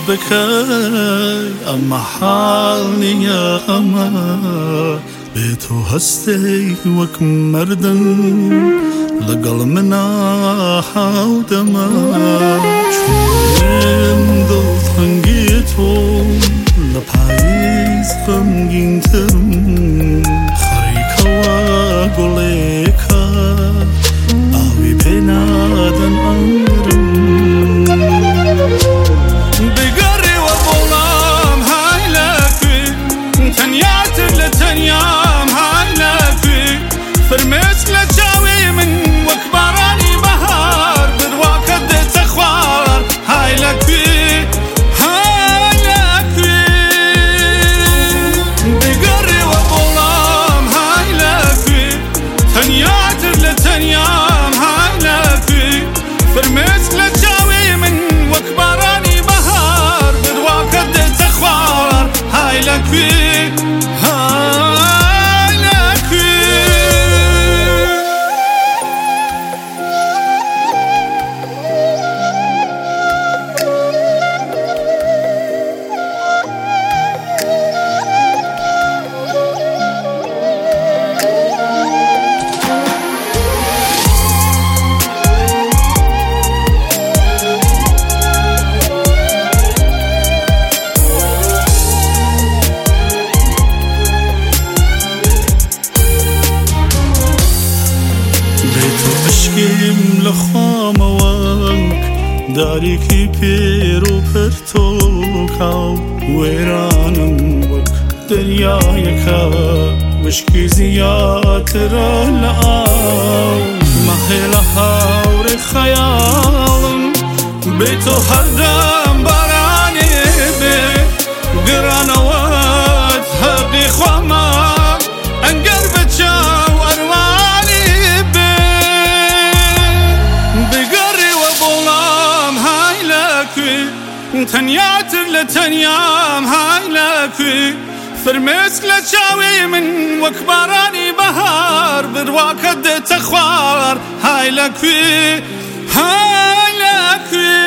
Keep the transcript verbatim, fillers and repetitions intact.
بکەی ئەمە حاڵ نییە ئەمە بێ تۆ هەستەی وەک مەردن لەگەڵ منە حاودەمە چۆن دڵتەنگی تۆ لە پاییز غەمگینترم خەریکەوە گوڵێکە ئاوی پێ نادەن ئەمرم بگەڕێوە بۆڵام های لەکوێ تەنیاتر لە تەنیام های لەکوێ فرمێسک لە چاوێ من وەک بارانی بەهار بڕواکە دێتە خوار های لەکوێ های لەکوێ بگەڕێوە بۆڵام های لەکوێ تەنیاتر لە تەنیام های لەکوێ فرمێسک لە چاوێ من وەک بارانی بەهار بڕواکە دێتە خوار های لەکوێ عشقیم لە خۆمەوەک دارێکی پێر و پرتۆکاو وێرانم وەک دەریایەکە وشکی زیاترە لە ئاو مەهێ لە هاوڕێ خەیاڵم بێ تۆ هەردەم بارانێ بێ گرانەوەت هەقی خۆمە ئەنگەر بە چاو ئەروانی بێ بگەڕێوە بۆڵام های لەکوێ تەنیاتر لە تەنیام های لەکوێ فرمێسک لە چاوێ من وەک بارانی بەهار بڕواکە دێتە خوار های لەکوێ های لەکوێ